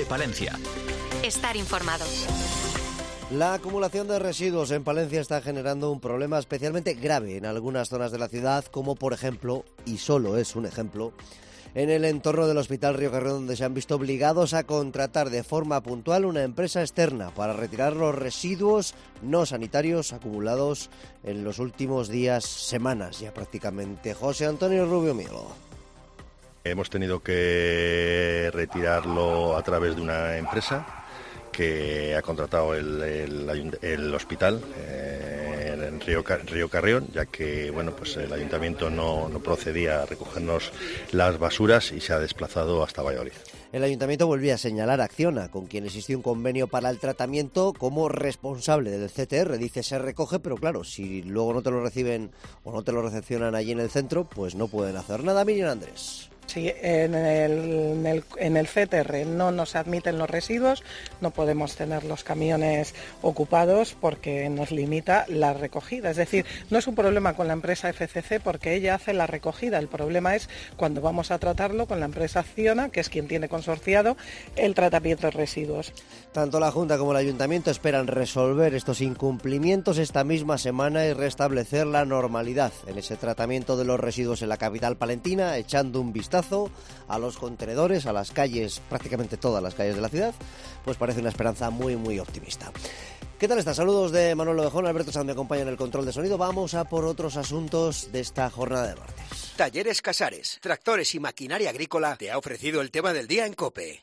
Promueve Palencia. Estar informado. La acumulación de residuos en Palencia está generando un problema especialmente grave en algunas zonas de la ciudad, como por ejemplo, y solo es un ejemplo, en el entorno del Hospital Río Carrión, donde se han visto obligados a contratar de forma puntual una empresa externa para retirar los residuos no sanitarios acumulados en los últimos días, semanas ya prácticamente. José Antonio Rubio Mielo. Hemos tenido que retirarlo a través de una empresa que ha contratado el hospital en Río Carrión, ya que pues el ayuntamiento no procedía a recogernos las basuras y se ha desplazado hasta Valladolid. El ayuntamiento volvía a señalar a Acciona, con quien existía un convenio para el tratamiento, como responsable del CTR. Dice, se recoge, pero claro, si luego no te lo reciben o no te lo recepcionan allí en el centro, pues no pueden hacer nada. Miriam Andrés. Sí, en el CTR no nos admiten los residuos, no podemos tener los camiones ocupados porque nos limita la recogida. Es decir, no es un problema con la empresa FCC porque ella hace la recogida, el problema es cuando vamos a tratarlo con la empresa Acciona, que es quien tiene consorciado el tratamiento de residuos. Tanto la Junta como el Ayuntamiento esperan resolver estos incumplimientos esta misma semana y restablecer la normalidad en ese tratamiento de los residuos en la capital palentina, echando un vistazo a los contenedores, a las calles, prácticamente todas las calles de la ciudad, pues parece una esperanza muy, muy optimista. ¿Qué tal está? Saludos de Manuel Ovejón, Alberto Sanz me acompaña en el control de sonido. Vamos a por otros asuntos de esta jornada de martes. Talleres Casares, tractores y maquinaria agrícola te ha ofrecido el tema del día en COPE.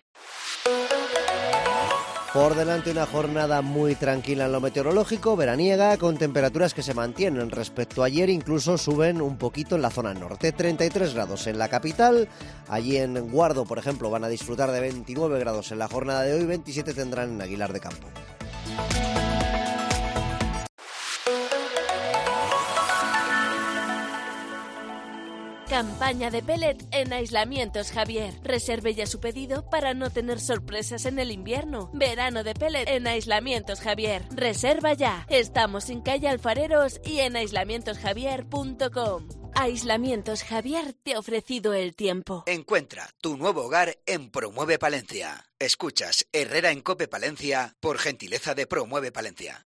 Por delante una jornada muy tranquila en lo meteorológico, veraniega, con temperaturas que se mantienen respecto a ayer, incluso suben un poquito en la zona norte. 33 grados en la capital, allí en Guardo, por ejemplo, van a disfrutar de 29 grados en la jornada de hoy, 27 tendrán en Aguilar de Campo. Campaña de pellet en Aislamientos Javier. Reserve ya su pedido para no tener sorpresas en el invierno. Verano de pellet en Aislamientos Javier. Reserva ya. Estamos en calle Alfareros y en aislamientosjavier.com. Aislamientos Javier te ha ofrecido el tiempo. Encuentra tu nuevo hogar en Promueve Palencia. Escuchas Herrera en COPE Palencia por gentileza de Promueve Palencia.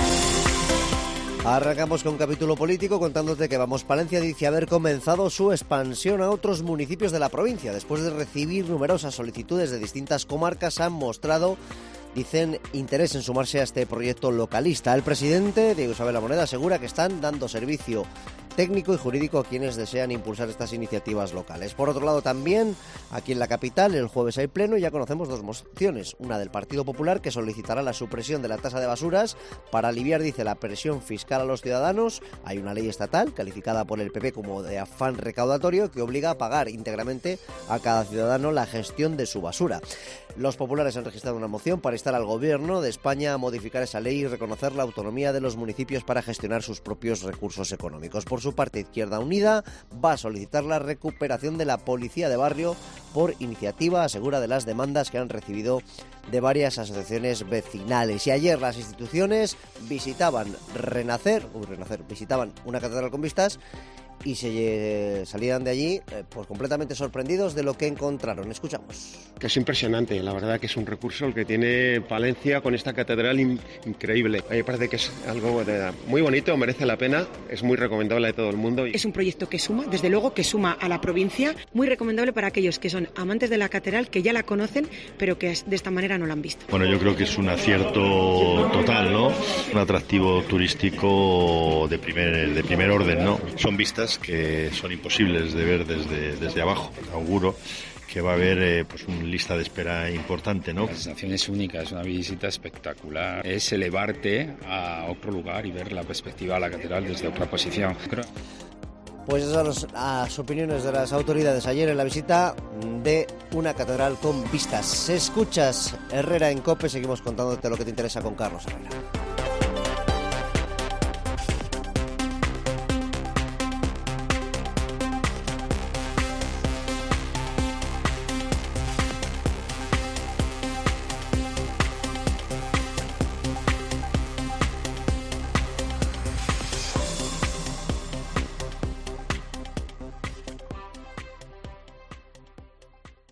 Arrancamos con capítulo político contándote que Vamos Palencia dice haber comenzado su expansión a otros municipios de la provincia. Después de recibir numerosas solicitudes de distintas comarcas, han mostrado, dicen, interés en sumarse a este proyecto localista. El presidente, Diego Isabel Moneda, asegura que están dando servicio técnico y jurídico a quienes desean impulsar estas iniciativas locales. Por otro lado, también aquí en la capital, el jueves hay pleno y ya conocemos dos mociones. Una del Partido Popular, que solicitará la supresión de la tasa de basuras para aliviar, dice, la presión fiscal a los ciudadanos. Hay una ley estatal, calificada por el PP como de afán recaudatorio, que obliga a pagar íntegramente a cada ciudadano la gestión de su basura. Los populares han registrado una moción para instar al Gobierno de España a modificar esa ley y reconocer la autonomía de los municipios para gestionar sus propios recursos económicos. Por su parte, Izquierda Unida va a solicitar la recuperación de la policía de barrio por iniciativa, asegura, de las demandas que han recibido de varias asociaciones vecinales. Y ayer las instituciones visitaban visitaban una catedral con vistas y se salían de allí pues completamente sorprendidos de lo que encontraron. Escuchamos. Que es impresionante, la verdad que es un recurso el que tiene Palencia con esta catedral increíble. A mí me parece que es algo muy bonito, merece la pena, es muy recomendable a todo el mundo. Es un proyecto que suma, desde luego que suma a la provincia, muy recomendable para aquellos que son amantes de la catedral, que ya la conocen, pero que de esta manera no la han visto. Bueno, yo creo que es un acierto total, ¿no? Un atractivo turístico de primer orden, ¿no? Son vistas que son imposibles de ver desde abajo. Auguro que va a haber pues una lista de espera importante, ¿no? La sensación es única, es una visita espectacular. Es elevarte a otro lugar y ver la perspectiva de la catedral desde otra posición. Pues esas son las opiniones de las autoridades ayer en la visita de una catedral con vistas. Escuchas Herrera en COPE, seguimos contándote lo que te interesa con Carlos Herrera.